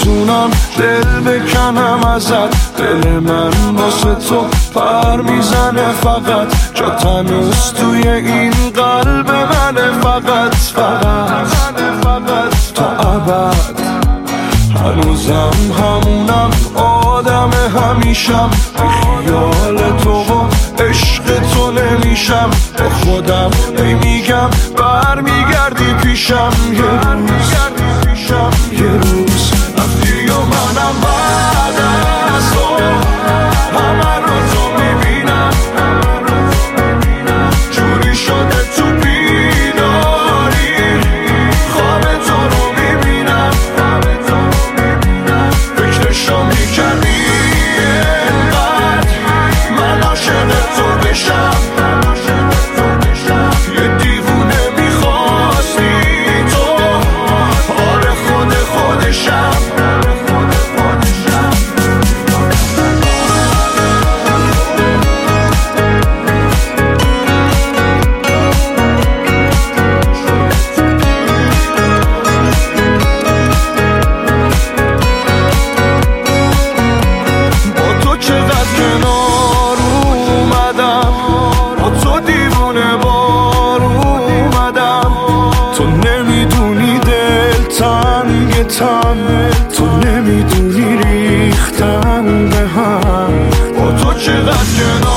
میتونم دل بکنم ازت، دل من واسه تو پر میزنه فقط، جا تنوز توی این قلب منه فقط تا ابد. هنوزم همونم آدم همیشم، بی خیال تو و عشق تو نمیشم، با خودم میگم برمیگردی پیشم یه روز رفتی و منم بعد از تو همه رو تو میبینم، جوری شده تو بیداری خواب تو رو میبینم، فکرشو میکردی انقدر من عاشق تو بشم، یه دیوونه میخواستی تو، آره خودشم. تو نمیدونی ریختن به هم، با تو چقدر کنار